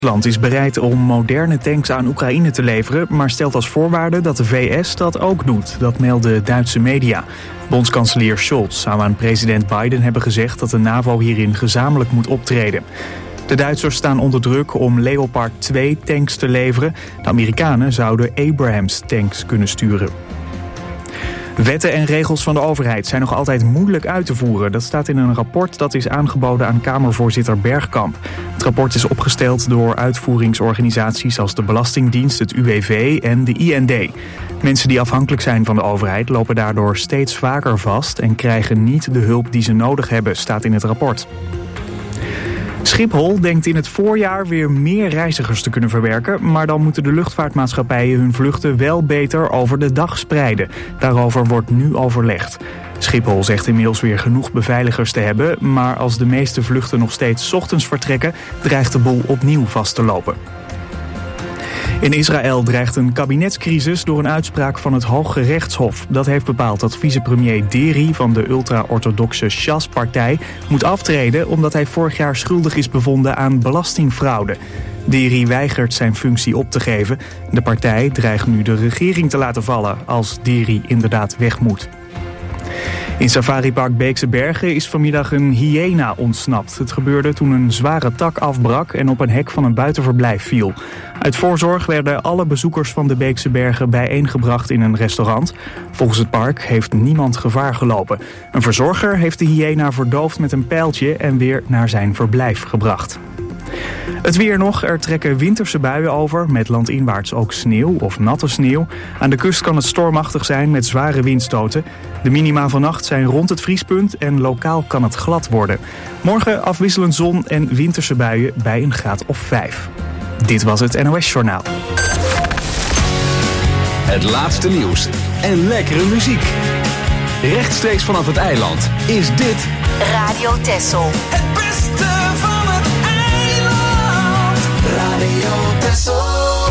Rusland is bereid om moderne tanks aan Oekraïne te leveren, maar stelt als voorwaarde dat de VS dat ook doet. Dat melden Duitse media. Bondskanselier Scholz zou aan president Biden hebben gezegd dat de NAVO hierin gezamenlijk moet optreden. De Duitsers staan onder druk om Leopard 2 tanks te leveren. De Amerikanen zouden Abrams tanks kunnen sturen. Wetten en regels van de overheid zijn nog altijd moeilijk uit te voeren. Dat staat in een rapport dat is aangeboden aan Kamervoorzitter Bergkamp. Het rapport is opgesteld door uitvoeringsorganisaties als de Belastingdienst, het UWV en de IND. Mensen die afhankelijk zijn van de overheid lopen daardoor steeds vaker vast en krijgen niet de hulp die ze nodig hebben, staat in het rapport. Schiphol denkt in het voorjaar weer meer reizigers te kunnen verwerken, maar dan moeten de luchtvaartmaatschappijen hun vluchten wel beter over de dag spreiden. Daarover wordt nu overlegd. Schiphol zegt inmiddels weer genoeg beveiligers te hebben, maar als de meeste vluchten nog steeds 's ochtends vertrekken, dreigt de boel opnieuw vast te lopen. In Israël dreigt een kabinetscrisis door een uitspraak van het Hooggerechtshof. Dat heeft bepaald dat vicepremier Deri van de ultra-orthodoxe Shas-partij moet aftreden omdat hij vorig jaar schuldig is bevonden aan belastingfraude. Deri weigert zijn functie op te geven. De partij dreigt nu de regering te laten vallen als Deri inderdaad weg moet. In safaripark Beekse Bergen is vanmiddag een hyena ontsnapt. Het gebeurde toen een zware tak afbrak en op een hek van een buitenverblijf viel. Uit voorzorg werden alle bezoekers van de Beekse Bergen bijeengebracht in een restaurant. Volgens het park heeft niemand gevaar gelopen. Een verzorger heeft de hyena verdoofd met een pijltje en weer naar zijn verblijf gebracht. Het weer nog, er trekken winterse buien over, met landinwaarts ook sneeuw of natte sneeuw. Aan de kust kan het stormachtig zijn met zware windstoten. De minima vannacht zijn rond het vriespunt en lokaal kan het glad worden. Morgen afwisselend zon en winterse buien bij een graad of 5. Dit was het NOS Journaal. Het laatste nieuws en lekkere muziek. Rechtstreeks vanaf het eiland is dit Radio Texel. Het beste van het eiland. Radio Texel.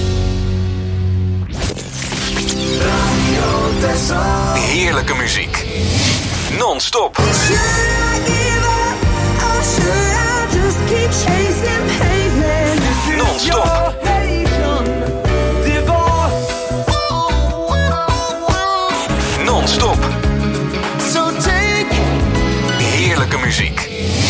Radio Texel. heerlijke muziek. Non-stop. Non-stop. Non-stop. Heerlijke muziek.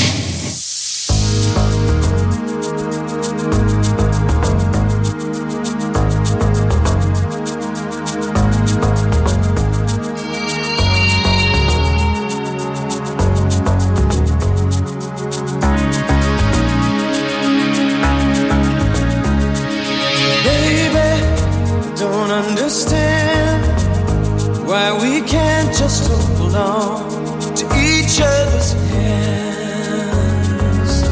Understand why we can't just hold on to each other's hands.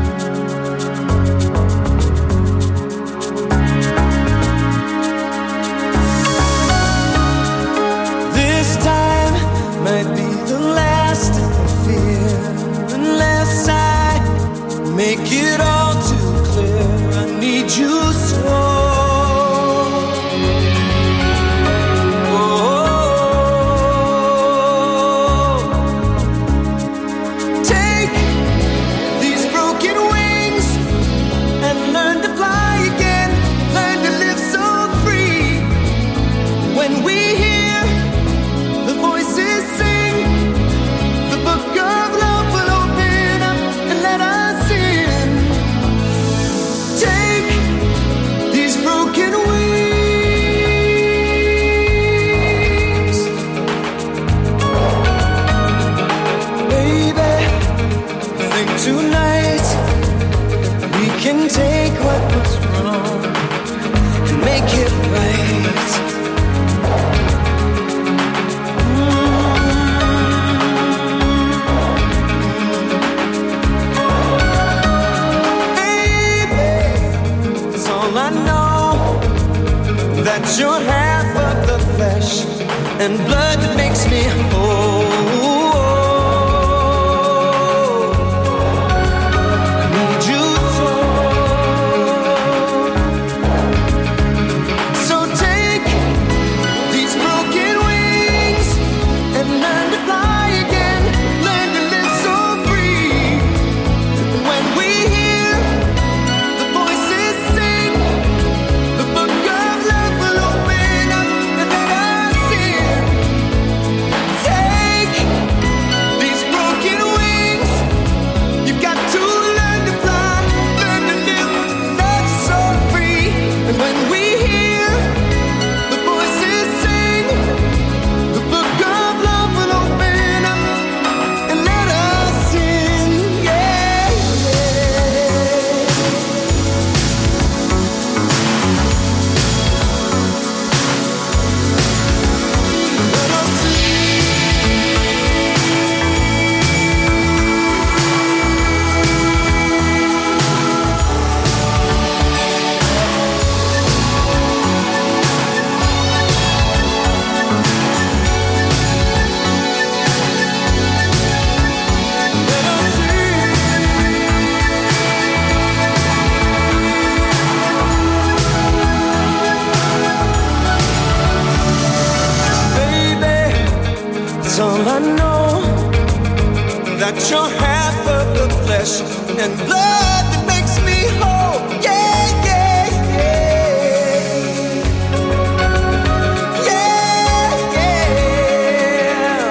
This time might be the last I fear, unless I make it all too clear. I need you so. Tonight we can take what was wrong and make it right. Baby, it's all I know, that you're half of the flesh and blood that makes me whole. Voices I know that you're half of the flesh and blood that makes me whole. Yeah, yeah, yeah. Yeah, yeah.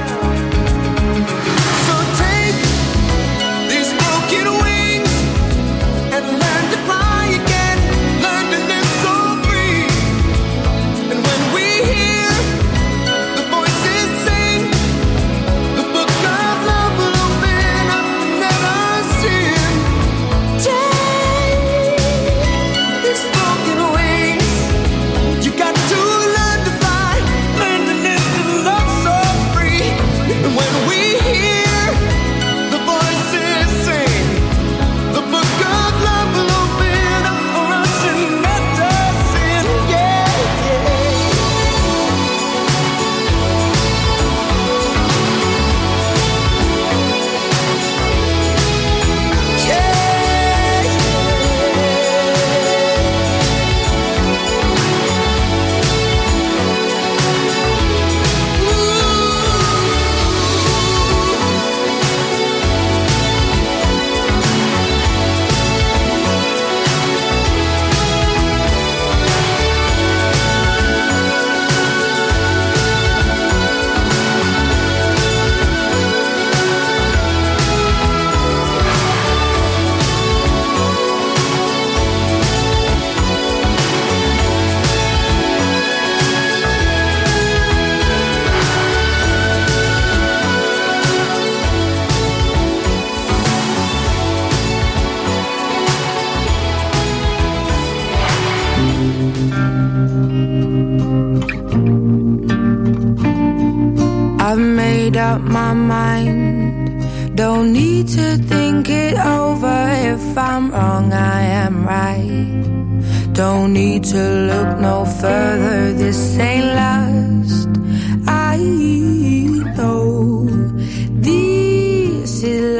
So take these broken wings and learn to fly again. Learn to live so free. And when we hear the voices sing, the book of love will open up and let us in. Take these broken wings. You got to learn to fly, learn to live and love so free. And when we hear the voices sing, the book of love will open up for us and let us in. Yeah, I've made up my mind. Don't need to think it over. If I'm wrong, I am right. Don't need to look no further. This ain't last. I know this is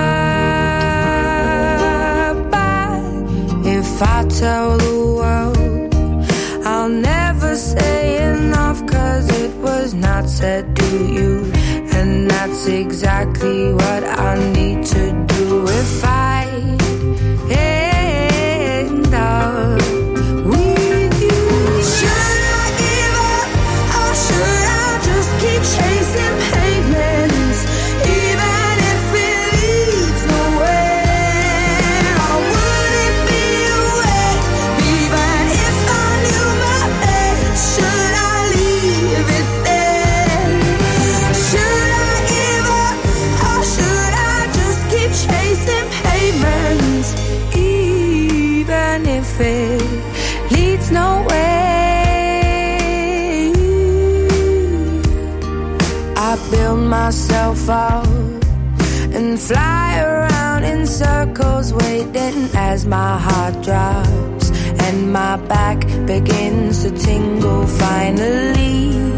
love. But if I tell the world, I'll never say enough, 'cause it was not said to you. And that's exactly what I need to do if I end up with you. Should I give up or should I just keep chasing pavements, even if it leads nowhere? Or would it be a waste, even if I knew my place? Should I leave it there? Should I give up or should I just keep chasing pavements, even if it leads nowhere? I build myself up and fly around in circles, waiting as my heart drops and my back begins to tingle. Finally,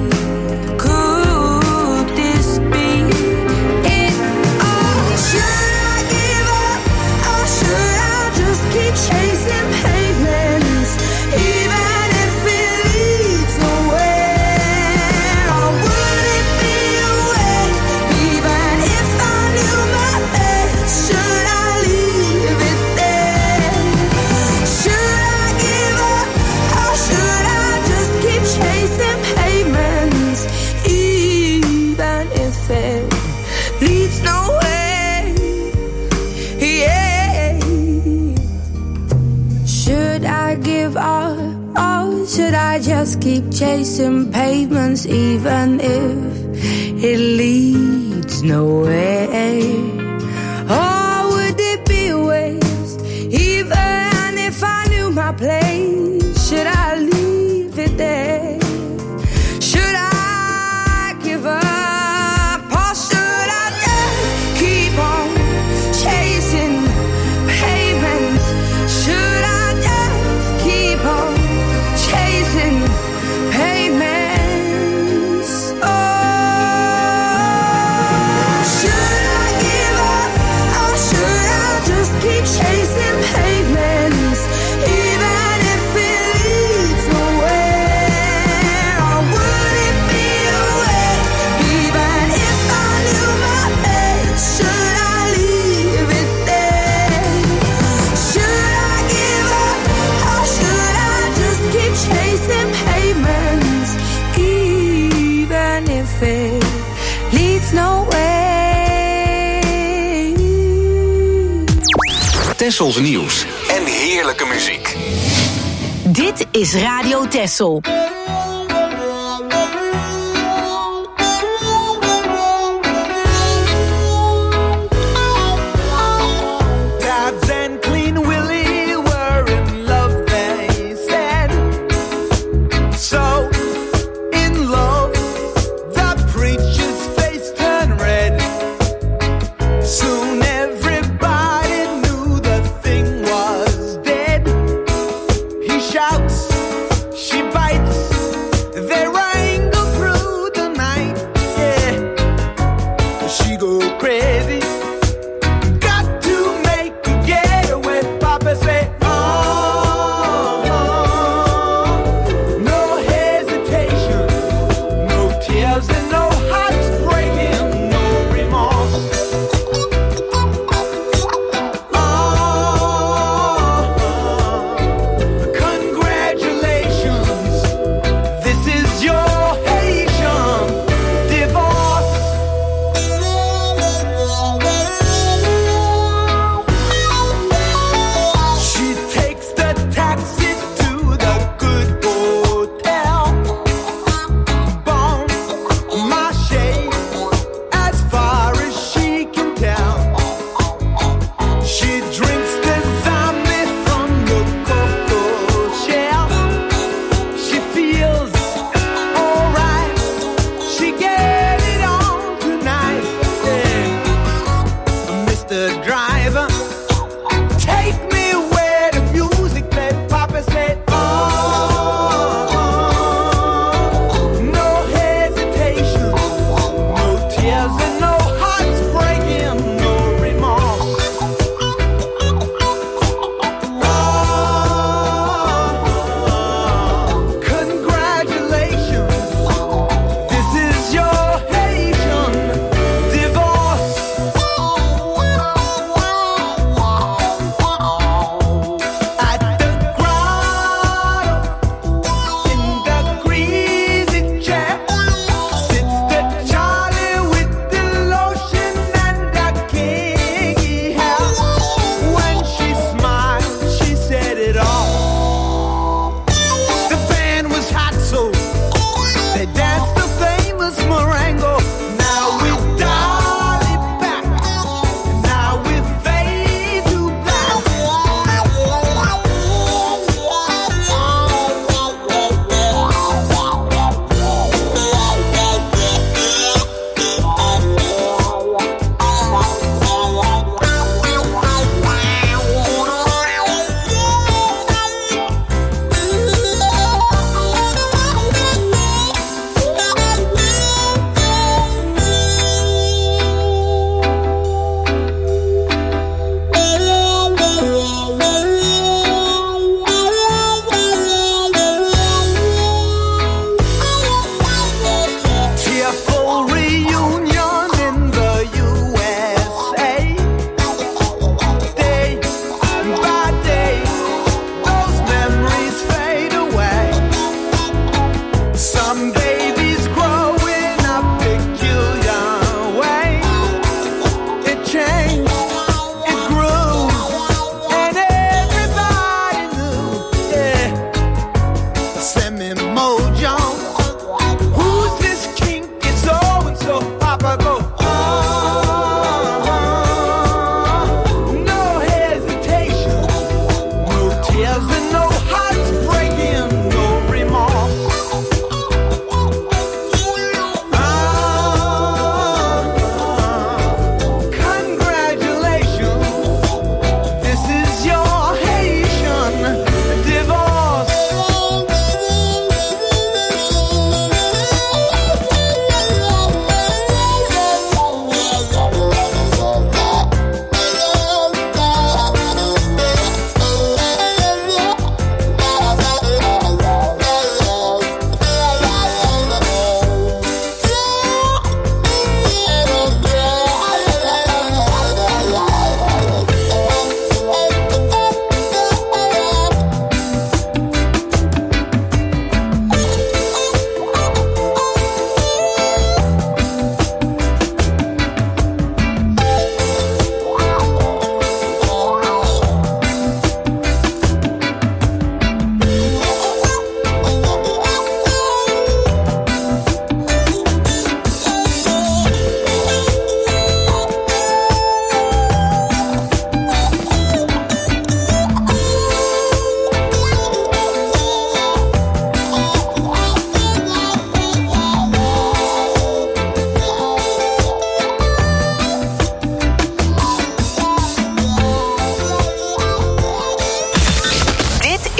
could this be it all? Should I give up or should I just keep chasing pavements, even if it leads nowhere? Or would it be a waste, even if I knew my place? Should I leave it there? Should I give up or should I just keep chasing pavements, even if it leads nowhere? Yeah. Should I give up or should I just keep chasing pavements, even if it leads nowhere? Or would it be a waste, even if I knew my place? Should I leave it there? Should I give up or should I just keep on chasing pavements? Should I just keep on chasing pavements? Oh, should I give Tessels nieuws en heerlijke muziek. Dit is Radio Tessel. She bites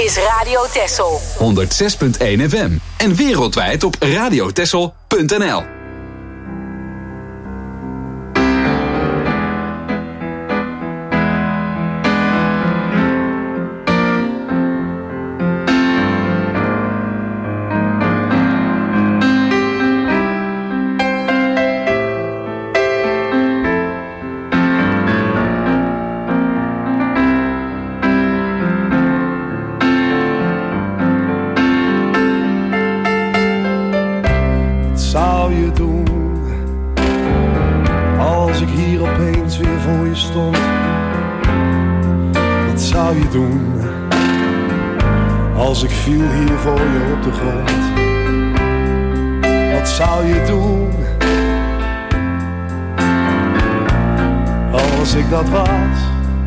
is Radio Texel. 106.1 FM. En wereldwijd op radiotexel.nl. Als ik viel hier voor je op de grond, wat zou je doen? Als ik dat was.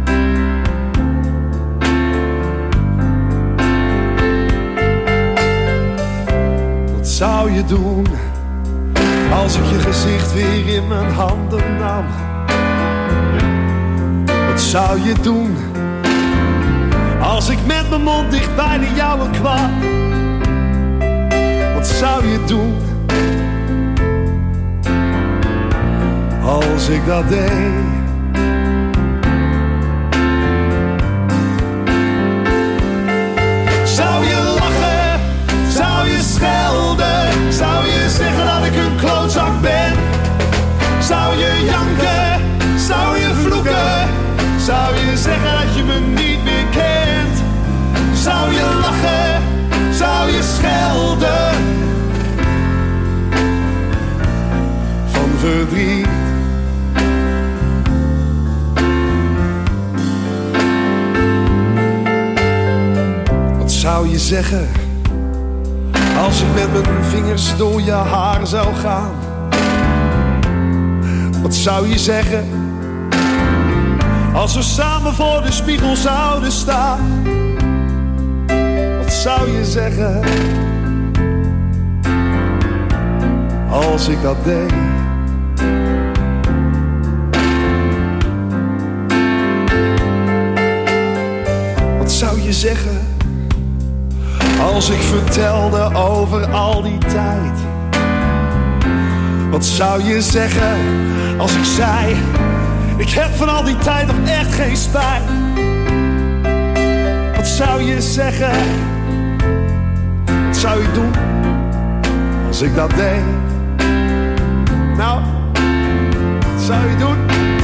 Wat zou je doen? Als ik je gezicht weer in mijn handen nam. Wat zou je doen? Als ik met mijn mond dicht bij de jouwe kwam, wat zou je doen? Als ik dat deed. Zou je lachen? Zou je schelden? Zou je zeggen dat ik een klootzak ben? Zou je janken? Zou je vloeken? Zou je zeggen dat je me niet meer kent? Zou je lachen? Zou je schelden? Van verdriet. Wat zou je zeggen als ik met mijn vingers door je haar zou gaan? Wat zou je zeggen als we samen voor de spiegel zouden staan? Wat zou je zeggen als ik dat deed? Wat zou je zeggen als ik vertelde over al die tijd? Wat zou je zeggen als ik zei: ik heb van al die tijd nog echt geen spijt? Wat zou je zeggen? Wat zou je doen als ik dat deed? Nou, wat zou je doen?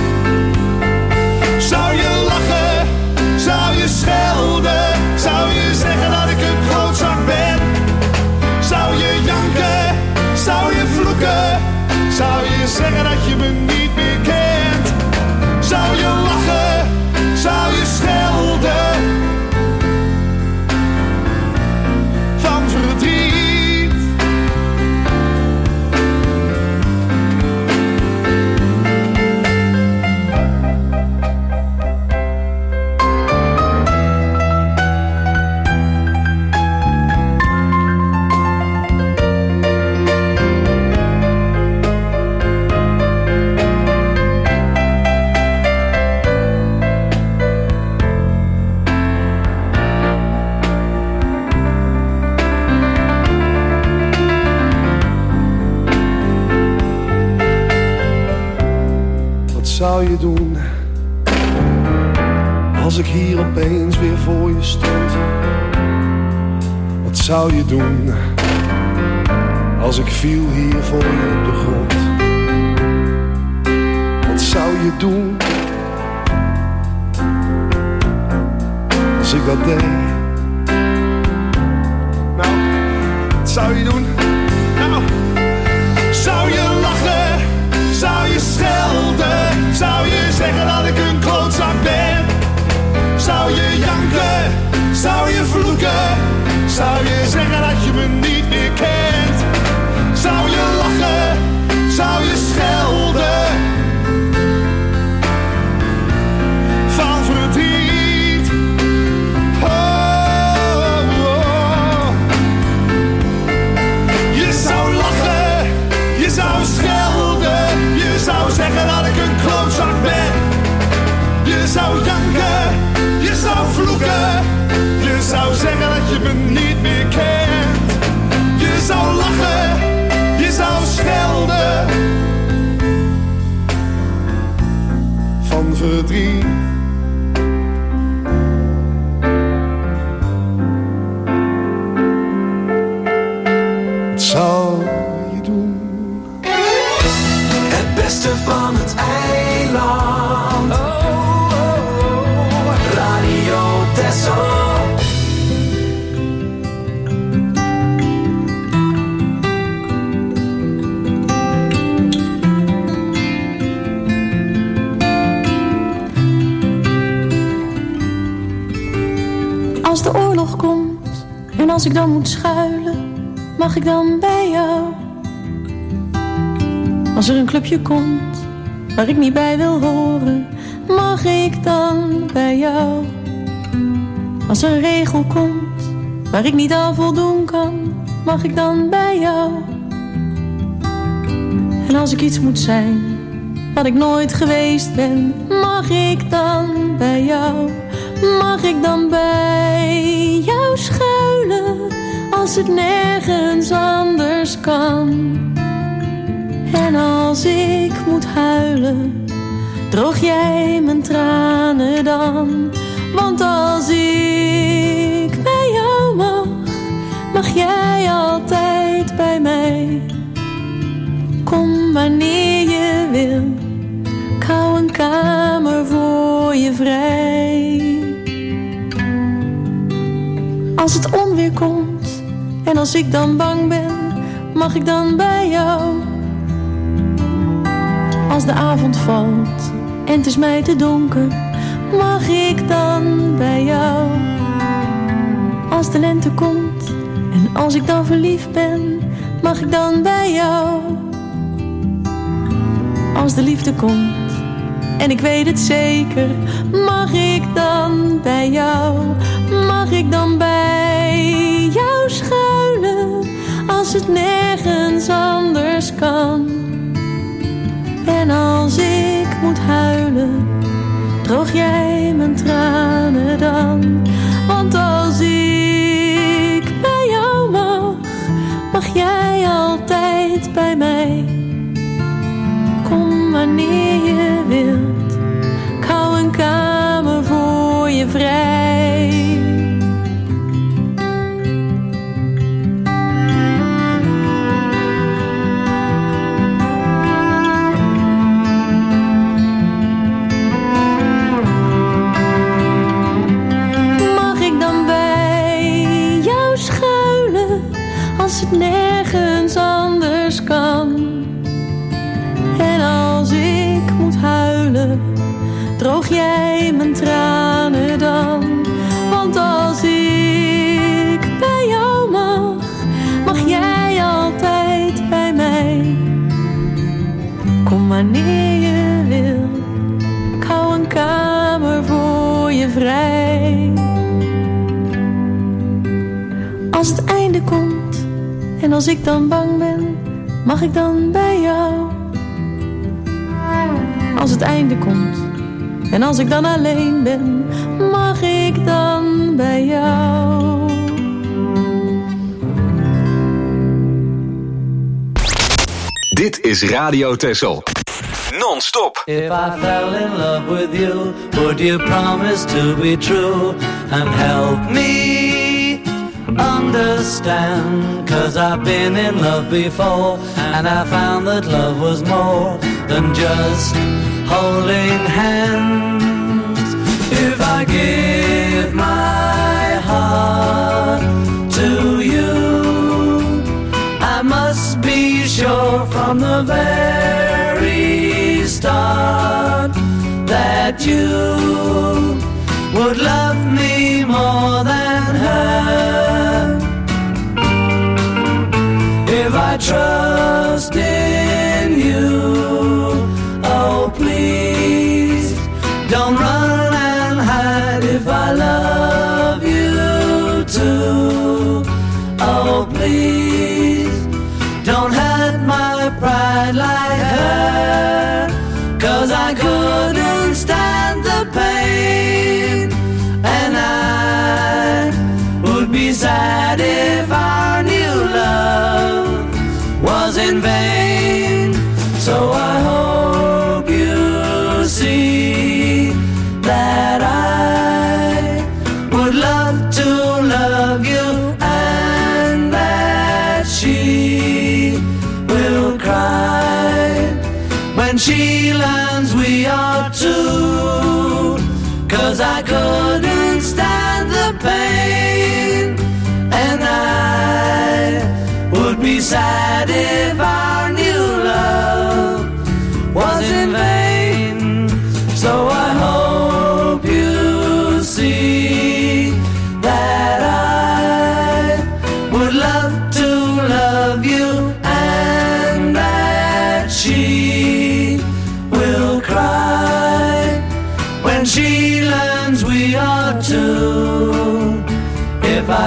Zou je lachen? Zou je schelden? Zou je zeggen dat ik een klootzak ben? Zou je janken? Zou je vloeken? Zou je zeggen dat je me niet meer kent? Zou je lachen? Zou je schelden? Van verdriet. Wat zou je doen als ik hier opeens weer voor je stond? Wat zou je doen als ik viel hier voor je op de grond? Wat zou je doen als ik dat deed? Nou, wat zou je doen? Nou, zou je lachen? Zou je schelden? Zou je zeggen dat ik een klootzak ben? Zou je janken? Zou je vloeken? Zou je zeggen dat je me niet meer kent? Zou je lachen? Zou je schelden? Van verdriet. Oh, oh. nog komt en als ik dan moet schuilen, mag ik dan bij jou? Als er een clubje komt waar ik niet bij wil horen, mag ik dan bij jou? Als er een regel komt waar ik niet aan voldoen kan, mag ik dan bij jou? En als ik iets moet zijn wat ik nooit geweest ben, mag ik dan bij jou? Mag ik dan bij jou schuilen als het nergens anders kan? En als ik moet huilen, droog jij mijn tranen dan? Want als ik bij jou mag jij altijd bij mij. Kom wanneer je wil, ik hou een kamer voor je vrij. Als het onweer komt en als ik dan bang ben, mag ik dan bij jou? Als de avond valt en het is mij te donker, mag ik dan bij jou? Als de lente komt en als ik dan verliefd ben, mag ik dan bij jou? Als de liefde komt en ik weet het zeker, mag ik dan bij jou? Mag ik dan bij jou schuilen als het nergens anders kan? En als ik moet huilen, droog jij mijn tranen dan? Want als ik bij jou mag jij altijd bij mij. Kom wanneer je wilt, ik hou een kamer voor je vrij. Mag ik dan bij jou schuilen als het nergens anders kan? En als ik moet huilen, droog jij mijn tranen dan? Want als ik bij jou mag jij altijd bij mij. Kom wanneer je wil, ik hou een kamer voor je vrij. Als het einde komt en als ik dan bang ben, mag ik dan bij jou? Als het einde komt en als ik dan alleen ben, mag ik dan bij jou? Dit is Radio Texel. Non-stop. If I fell in love with you, would you promise to be true and help me understand? 'Cause I've been in love before and I found that love was more than just holding hands. If I give my heart to you, I must be sure from the very start that you would love me more than her. If I trust in you, oh please, don't run and hide. If I love you too, oh please, don't hurt my pride like her. 'Cause I couldn't stand the pain, and I would be sad if our new love was in vain. So I hope you see that I would love to love you, and that she will cry when she learns we are two. 'Cause I couldn't stand the pain, and I would be sad if our new love was in vain. So I hope you see that I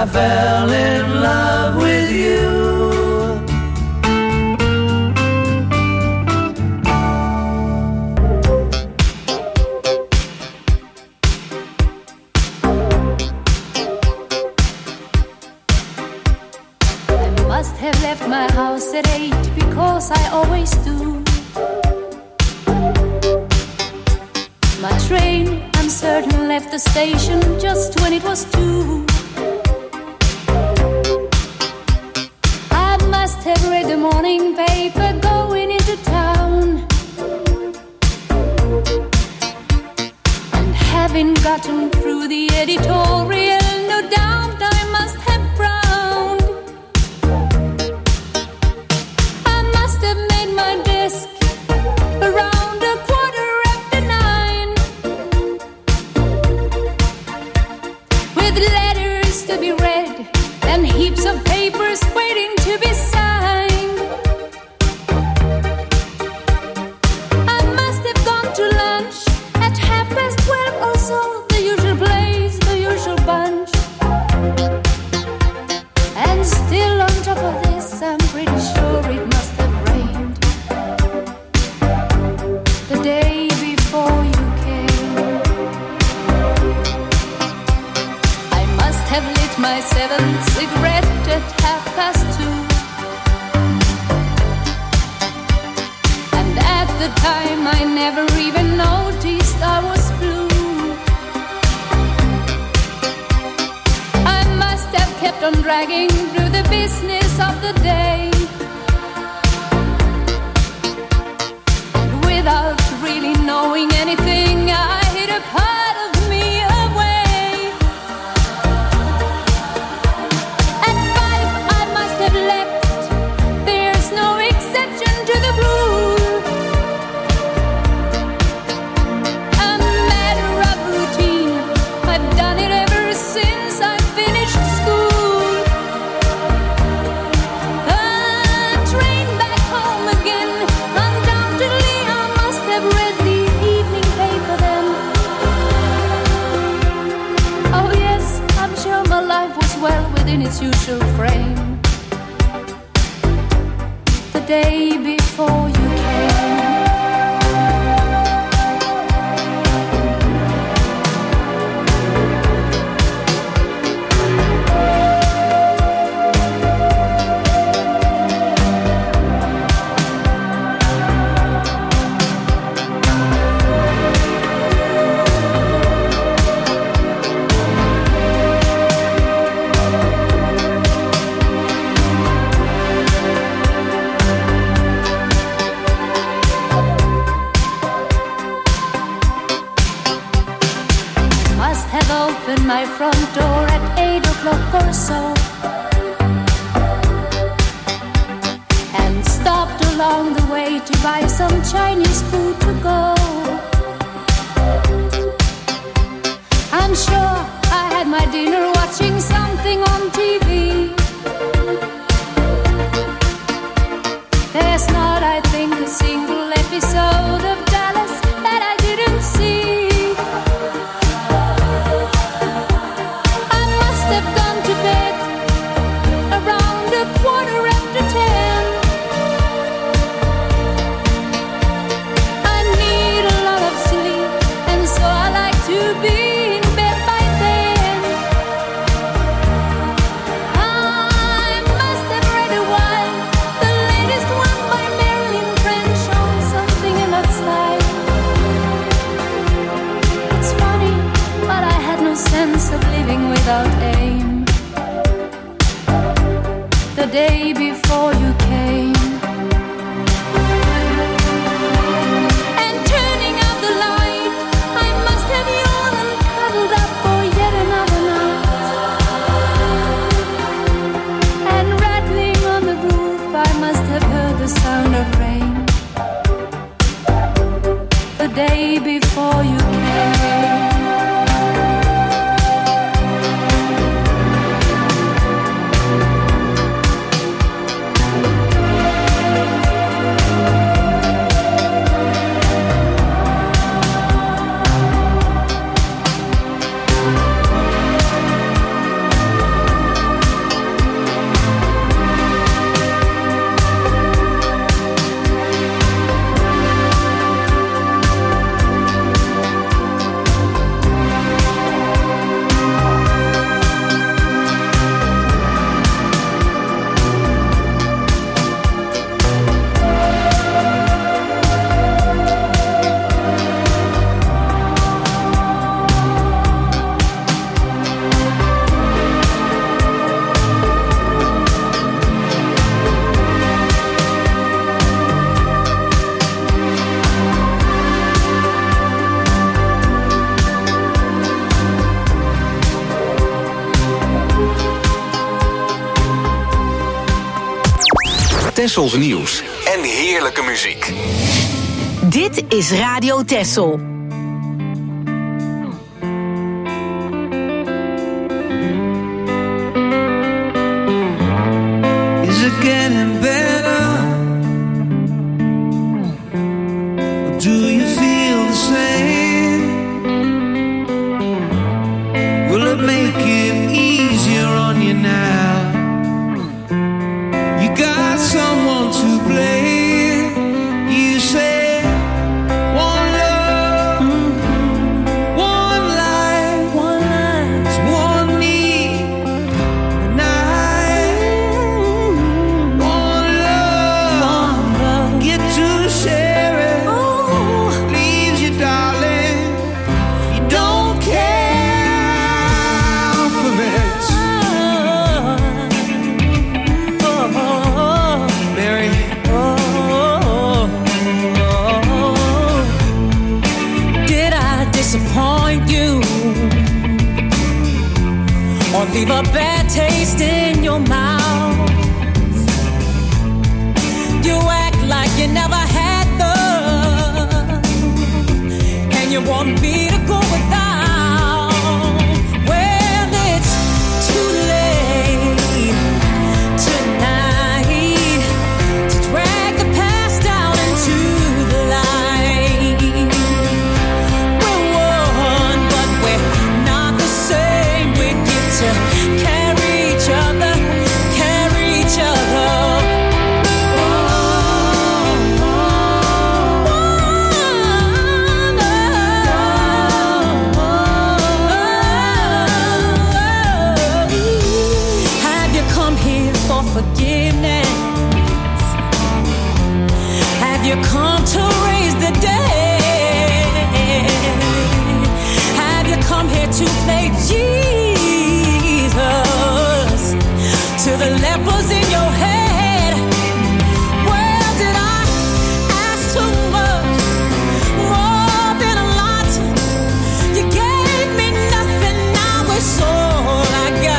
I fell in love with you. Must have left my house at 8 because I always do. My train, I'm certain, left the station just when it was 2. I must have read the morning paper going into town, and having gotten through the editorial, no doubt I must have frowned. Have made my desk around 9:15, with letters to be read and heaps of papers waiting to be signed. I must have gone to lunch at 12:30 or so, the usual place, the usual bunch. And still on top of this, I'm pretty sure it must have rained the day before you came. I must have lit my 7th cigarette at 2:30, and at the time I never even noticed I was blue. I must have kept on dragging through the business of the day, without really knowing anything. I hid a part of me away. At 5 I must have left. There's no exception to the rule. A matter of routine, I've done it ever since I finished school. A train back home again, undoubtedly I must have read the evening paper then. Oh yes, I'm sure my life was well within its usual frame the day before you came. Must have opened my front door at 8 o'clock or so, and stopped along the way to buy some Chinese food to go. I'm sure I had my dinner watching something on TV. There's not, I think, a single episode of Dallas that I didn't see. I must have gone to bed around 10:15. I need a lot of sleep, and so I like to be in bed by then. I must have read a while, the latest one by Marilyn French, or something in that style. It's funny, but I had no sense of living without aim the day before you came. And turning out the light, I must have yawned and cuddled up for yet another night. And rattling on the roof, I must have heard the sound of rain the day before you came. Tessels nieuws en heerlijke muziek. Dit is Radio Tessel. Is it getting better? Or do you feel the same? Will it make it easier on you now? You got someone to blame. You say one love, one life, it's one need, and one love, get to share it. Leaves you, darling, you don't care for it. Mary, Did I disappoint you or leave a bad taste in your mouth? You act like you never had love, and you want me to go without. Well, it's too late tonight to drag the past down into the light. We're one, but we're not the same. We get to carry each other, carry each other. Have you come here for forgiveness? Have you come to raise the dead? Have you come here to play Jesus to the lepers in your head? Well, did I ask too much? More than a lot. You gave me nothing, now it's all I got.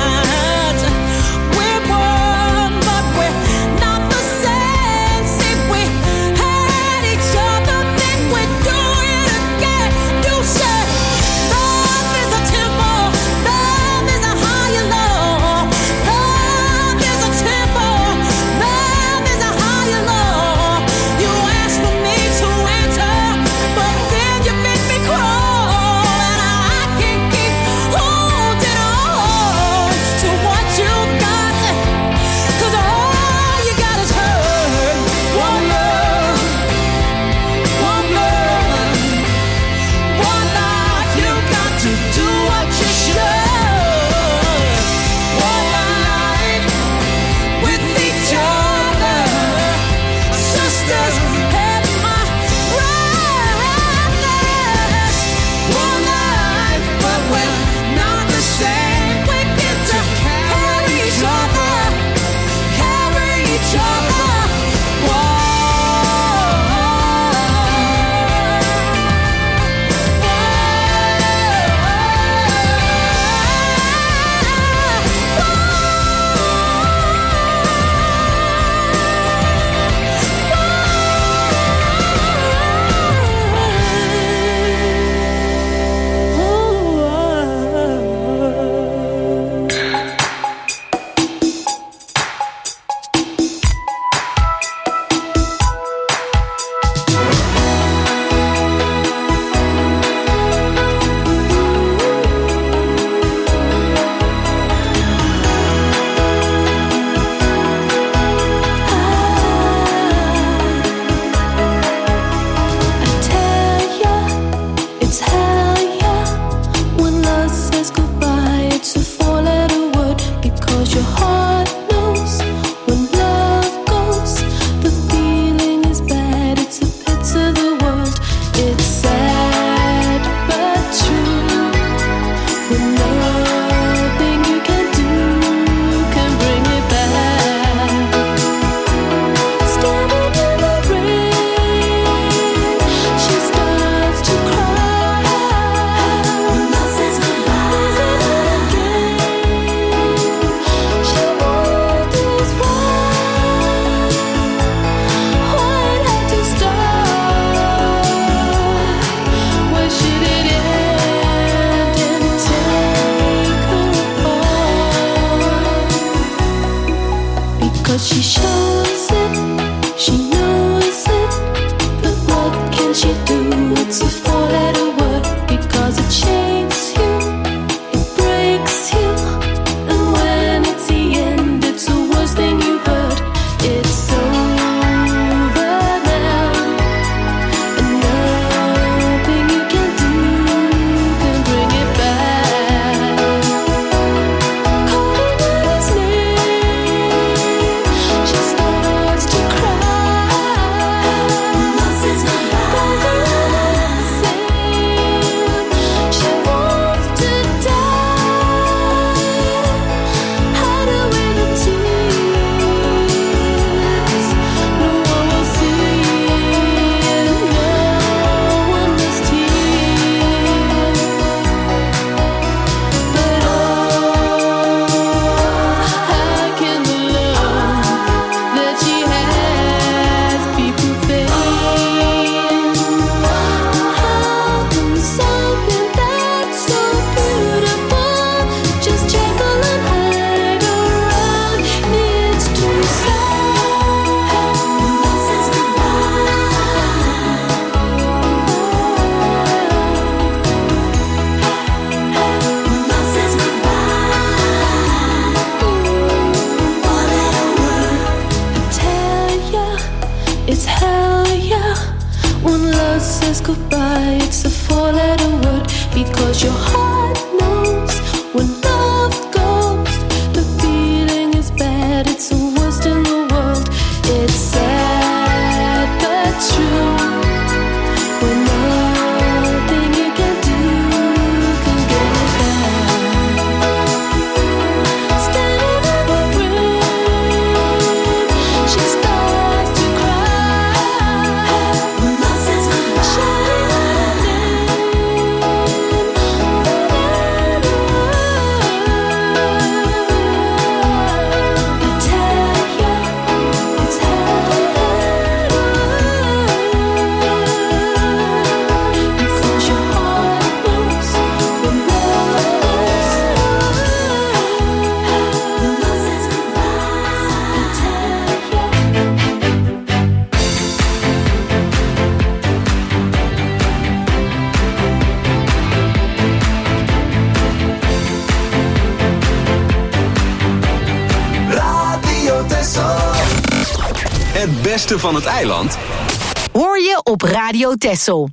We're one, but we're not the same. See, we had each other, then we do it again. You say love is a temple, love is a higher law. Love is a temple, love is a higher law. You asked for me to enter, but then you made me crawl, and I can't keep holding on to what you got, 'cause all you got is hurt. One love, one blood, one life. You got to do what you should. One life with each other, sisters and my brothers. One life, but we're not the same. We get to carry each other, carry each other. She but she shows it, she knows it. But what can she do? It's a four-letter word because it shakes you, it breaks you, and when it's the end, it's the worst thing you heard. It's over now, and nothing you can do can bring it back. Calling out his name, she starts to cry. Losses goes around the same. She wants to die. Hide away the tears. No one will see, and no one must hear. But how can the love that she has be profane? How can something that's so beautiful just jiggle and hang around? It's too sad. Losses Tell ya, it's hell yeah. When love says goodbye, it's a four-letter word because your heart knows when love goes, the feeling is bad. It's the worst in the world. It's sad but true. When nothing you can do can get it back. Standing in the rain, she starts to cry. Losses shining her name. I tell ya, it's hell because your heart knows when love is. Losses goodbye. I tell ya. Radio Texel. Het beste van het eiland. Hoor je op Radio Texel.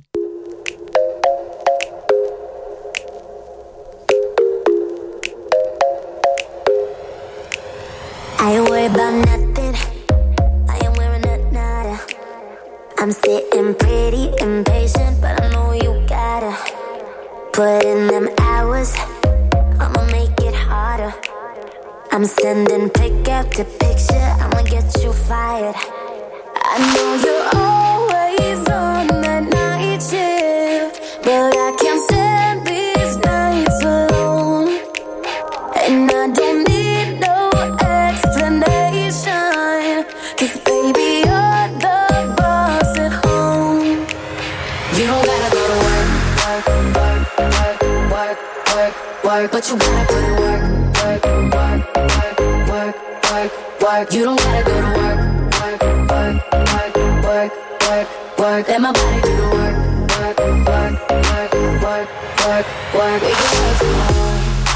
I ain't worried about nothing. I ain't wearing a nada. I'm sitting pretty impatient, but I know you gotta put in them hours. I'ma make it harder. I'm sending pick after picture. I'ma get you fired. I know you're always on that night shift, but I can't stand these nights alone. And I don't need no explanation, 'cause baby, you're the boss at home. You don't gotta go to work, work, work, work, work, work, work, but you gotta put in work, work, work, work, work, work, work. You don't gotta go to work, work, work, work, work, work, work. Let my body do the work, work, work, work, work, work, work. We can work tomorrow.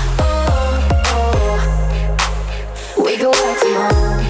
We can work tomorrow.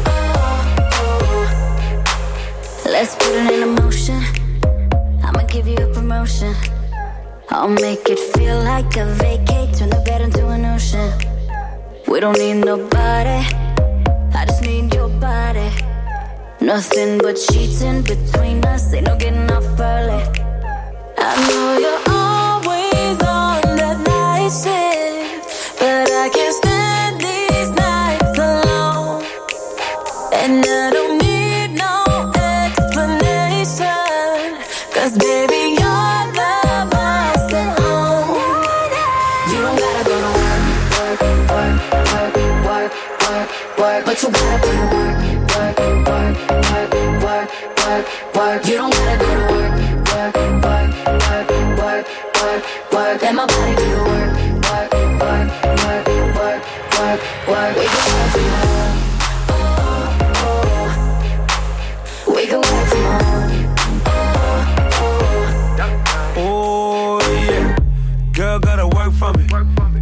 Let's put it in motion. I'ma give you a promotion. I'll make it feel like a vacate. Turn the bed into an ocean. We don't need nobody. I just need your body. Nothing but sheets in between us. Ain't no getting off early. I know you're always on that night shift, but I can't stand these nights alone. And I don't need no explanation, 'cause baby, you're the boss at home. You don't gotta go to work, work, work, work, work, work, work, but you gotta put in work, work, work, work, work, work, work. You don't gotta go to work, work, work, work, work, work, work. Let my body do the work, work, work, work, work, work, work. We can work tomorrow.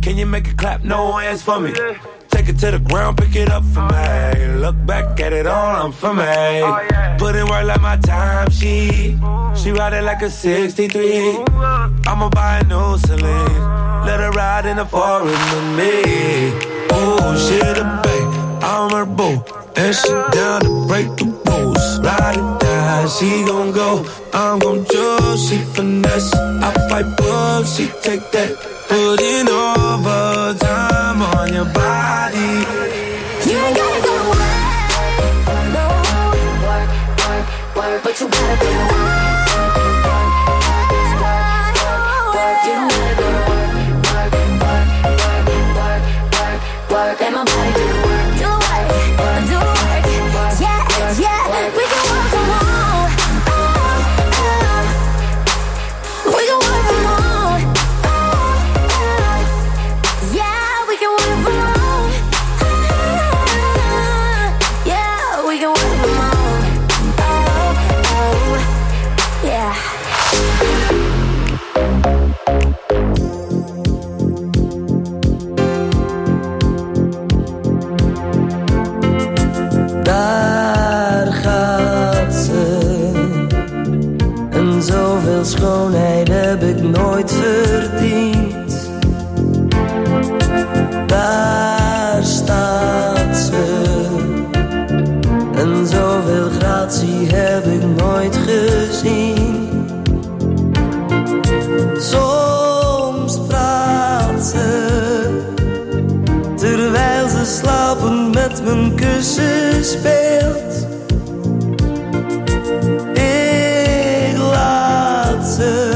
Can you make it clap? No hands for me. Take it to the ground, pick it up for me. Look back at it all, I'm for me. Put in work like my time, she ride it like a 63. I'ma buy a new Celine, let her ride in the forest with me. Oh, she the babe, I'm her boo, and she down to break the rules. Ride it down, she gon' go, I'm gon' choose. She finesse, I fight up, she take that. Putting overtime on your body. You ain't gotta go to work, no. Work, work, work, but you gotta do work. You don't gotta go to work, work, work, work, work, work, work. Let my body do the work, do work, do work. Yeah, yeah, we can work from home. We can work from home. Yeah, we can work from home. Yeah, we can work from home. Oh, yeah. Daar gaat ze. En zoveel schoonheid heb ik nooit verdiend. Daar staat ze. En zoveel gratie heb ik nooit gezien. Soms praat ze, terwijl ze slapend met mijn kussen speelt. Ik laat ze,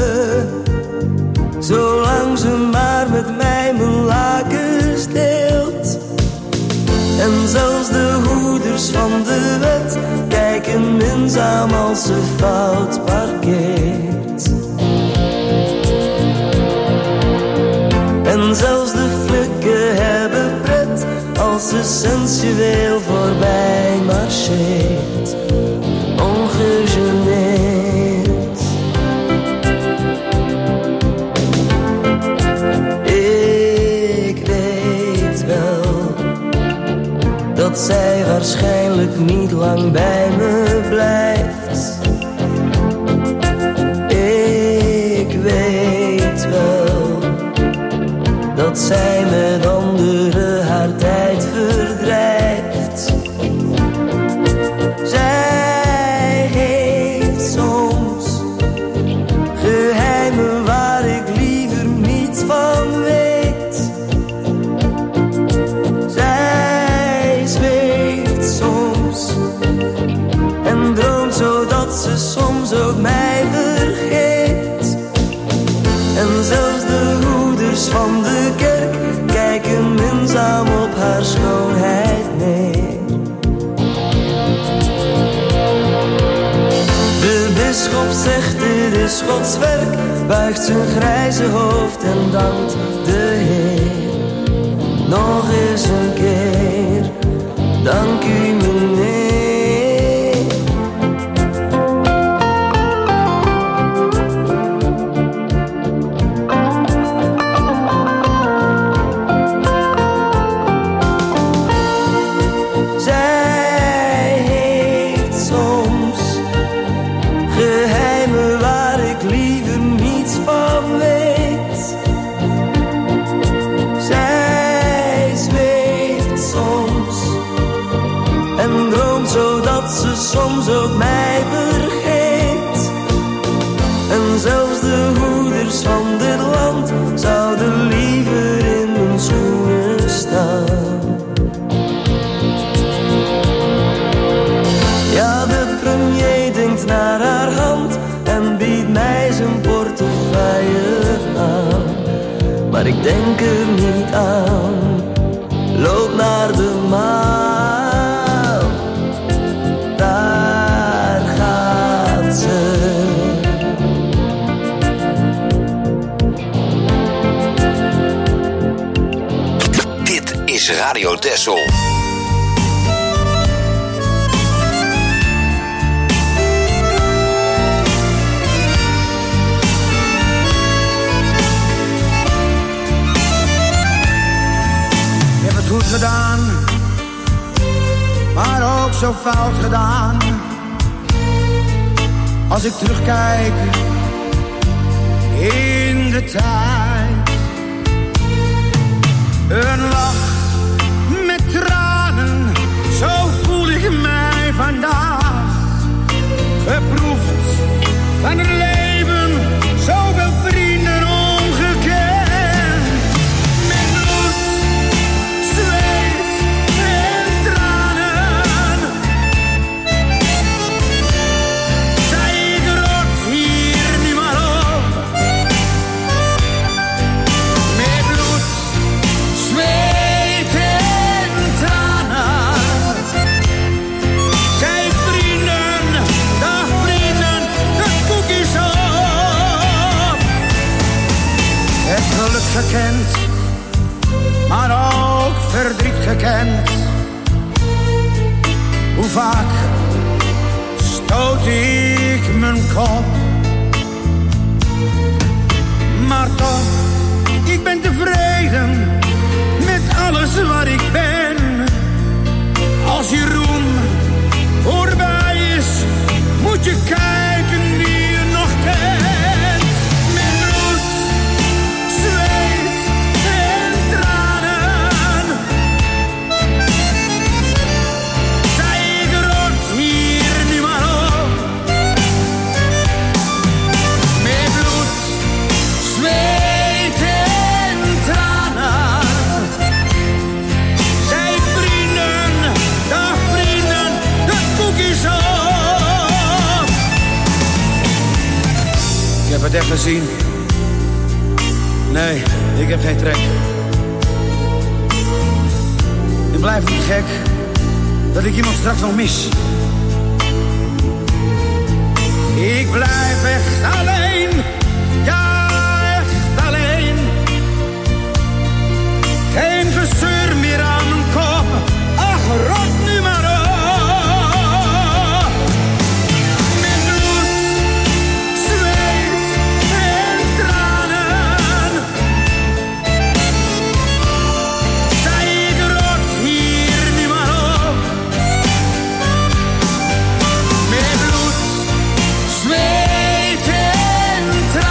zolang ze maar met mij mijn lakens deelt. En zelfs de hoeders van de wet kijken minzaam als ze fout parkeert. En zelfs de flikken hebben pret als ze sensueel voorbij marcheert. Ongegeneerd. Ik weet wel dat zij waarschijnlijk niet lang bij me blijft. Ik weet wel dat zij met anderen haar tijd verdrijft. Zij heeft soms geheimen waar ik liever niets van weet. Zij zweeft soms en droomt zodat ze soms ook mij vergeet. En zelfs de hoeders van de kerk kijken minzaam op haar schoonheid neer. De bisschop zegt dit is Gods werk, buigt zijn grijze hoofd en dankt de Heer. Nog eens een keer, dank u meneer. Soms ook mij vergeet. En zelfs de hoeders van dit land zouden liever in mijn schoenen staan. Ja, de premier denkt naar haar hand en biedt mij zijn portefeuille aan. Maar ik denk er niet aan, loop naar de maan. Radio Texel. gedaan, maar ook zo fout gedaan. Als ik terugkijk in de tijd. Een lach met tranen, zo voel ik mij vandaag. Geproefd van het leven, zoveel vrienden ongekend. Met bloed, zweet en tranen. Zij ik rot hier nu maar op. Met bloed, zweet en tranen. Zij ik vrienden, dag vrienden, de koekjes op. Het geluk gekend, maar ook verdriet gekend. Hoe vaak stoot ik mijn kop. Maar toch, ik ben tevreden met alles wat ik ben. Als je roem voorbij is, moet je kijken wie je nog kent. Met bloed, zweet en tranen. Zij ik rot hier nu maar op. Met bloed, zweet en tranen. Zij ik vrienden, dag vrienden, de koekjes op. Ik heb het echt gezien. Nee, ik heb geen trek. Ik blijf niet gek dat ik iemand straks nog mis. Ik blijf echt alleen, ja echt alleen. Geen gezeur meer aan mijn kop, ach rot nu maar op. Met bloed, zweet en tranen. Zij ik rot hier nu maar op. Met bloed, zweet en tranen.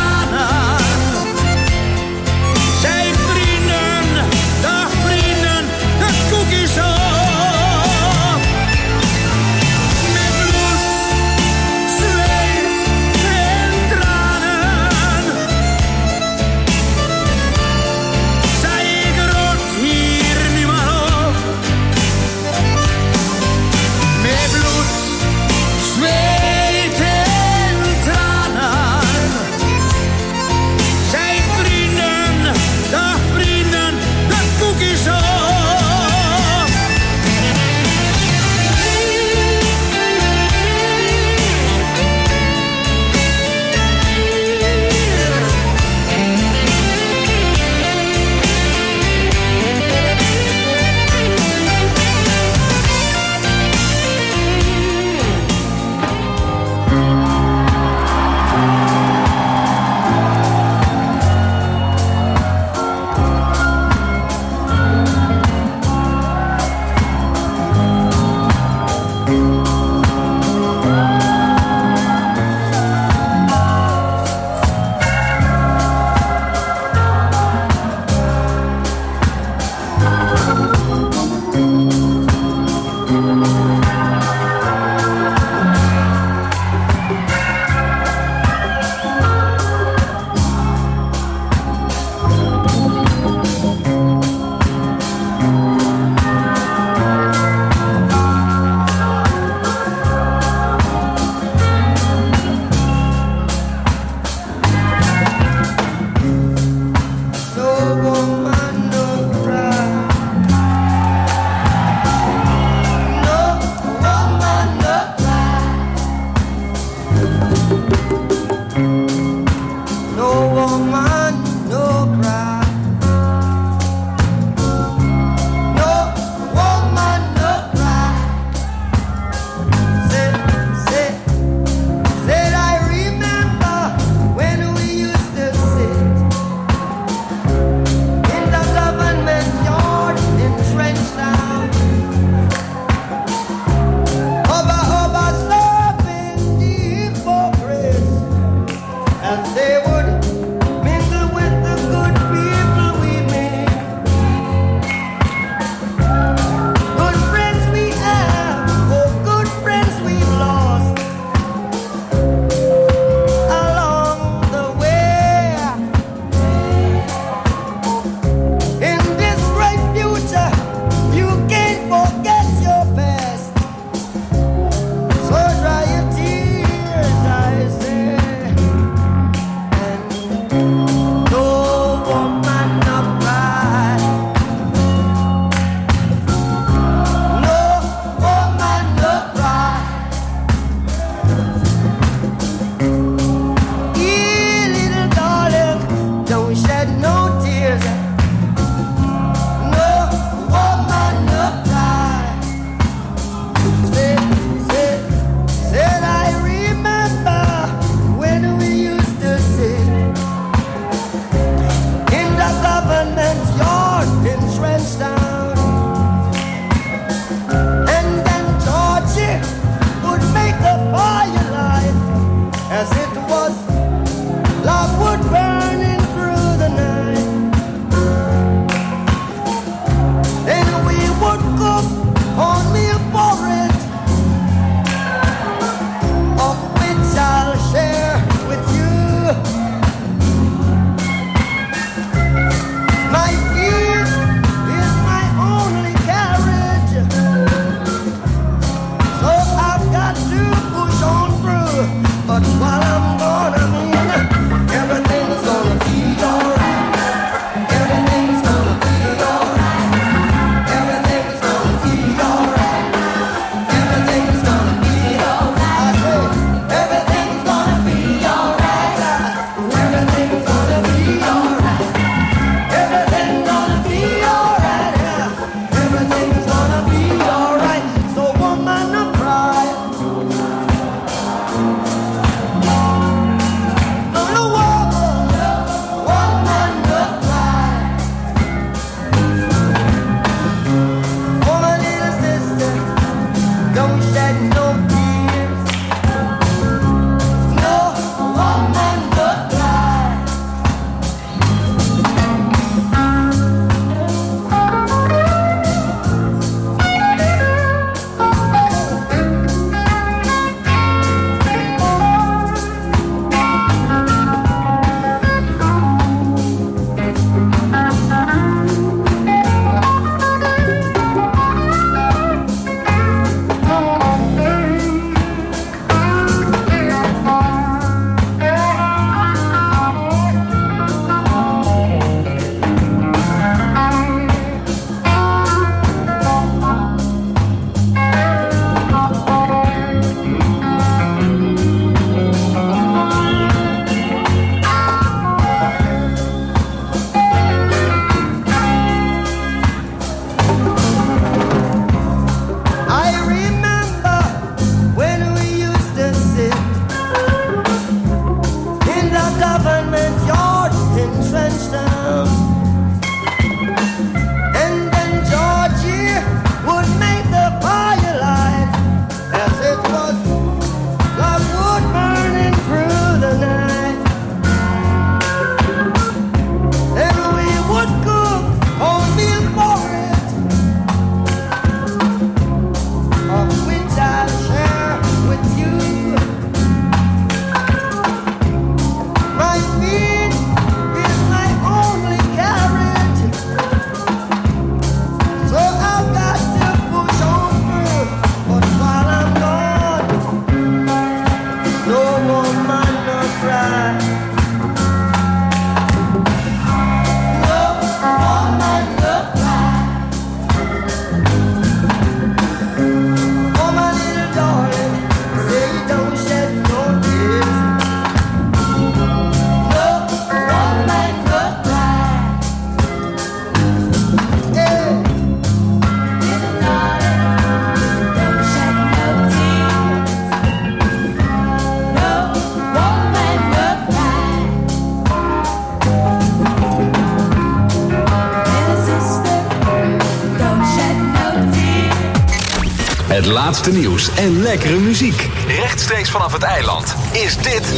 Het laatste nieuws en lekkere muziek. Rechtstreeks vanaf het eiland is dit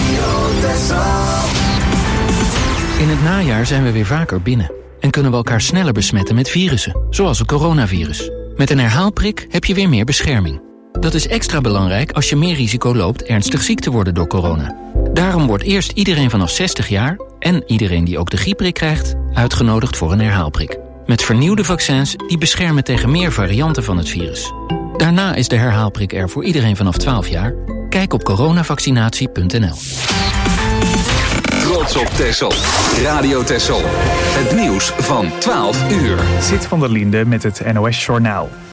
In het najaar zijn we weer vaker binnen. En kunnen we elkaar sneller besmetten met virussen, zoals het coronavirus. Met een herhaalprik heb je weer meer bescherming. Dat is extra belangrijk als je meer risico loopt ernstig ziek te worden door corona. Daarom wordt eerst iedereen vanaf 60 jaar... en iedereen die ook de griepprik krijgt, uitgenodigd voor een herhaalprik. Met vernieuwde vaccins die beschermen tegen meer varianten van het virus. Daarna is de herhaalprik er voor iedereen vanaf 12 jaar. Kijk op coronavaccinatie.nl. Trots op Texel. Radio Texel. Het nieuws van 12 uur. Zit van der Linde met het NOS Journaal.